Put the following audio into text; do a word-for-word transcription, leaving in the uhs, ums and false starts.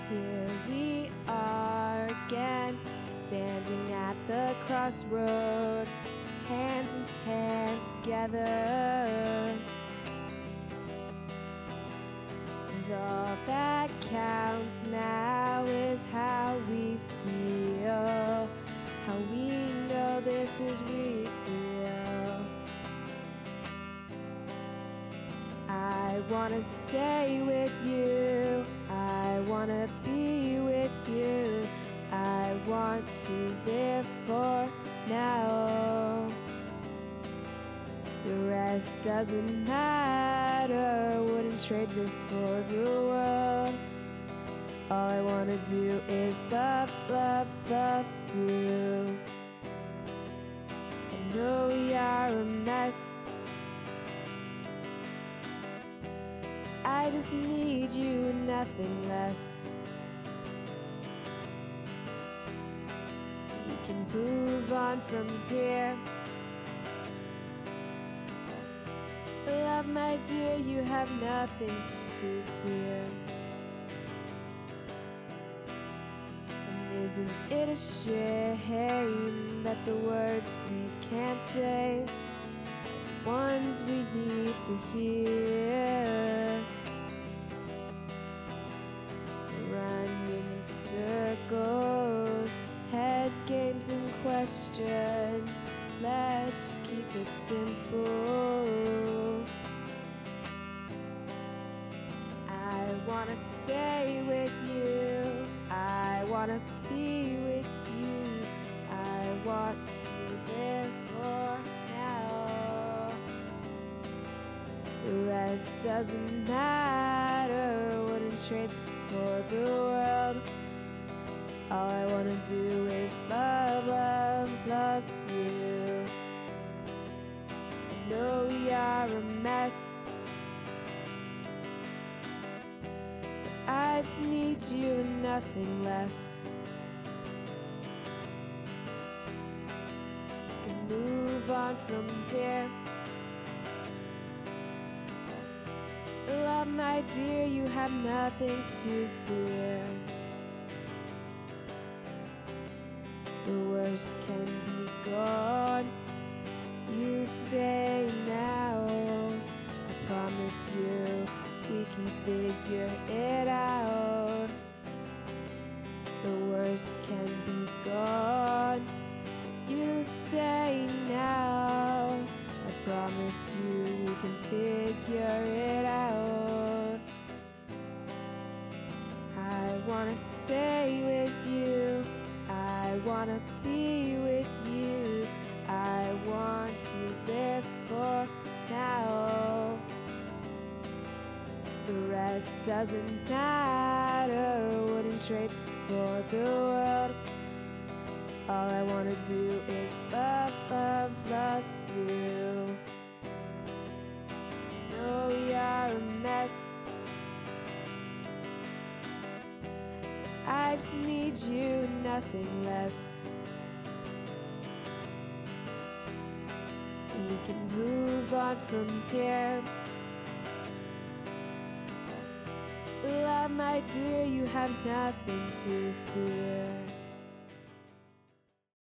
Here we are again, standing at the crossroad, hand in hand together. And all that counts now is how we feel, how we know this is real. I wanna stay with you, I wanna be with you, I want to live for now. The rest doesn't matter, wouldn't trade this for the world. All I wanna do is love, love, love you. I know we are a mess, I just need you and nothing less. We can move on from here. Love, my dear, you have nothing to fear. And isn't it a shame that the words we can't say, the ones we need to hear? Running in circles, head games and questions. Let's just keep it simple. I wanna stay with you, I wanna be with you, I want to live for now. The rest doesn't matter, wouldn't trade this for the world. All I wanna do is love, love, love you. I know we are a mess, I just need you and nothing less. We can move on from here. Love, my dear, you have nothing to fear. The worst can be gone, you stay now. I promise you we can figure it out. The worst can be gone, you stay now. I promise you we can figure it out. I wanna stay with you, I wanna be with you, I want to live for now. The rest doesn't matter, wouldn't trade this for the world. All I wanna do is love, love, love you. I know we are a mess, I just need you, nothing less. We can move on from here. Love, my dear, you have nothing to fear.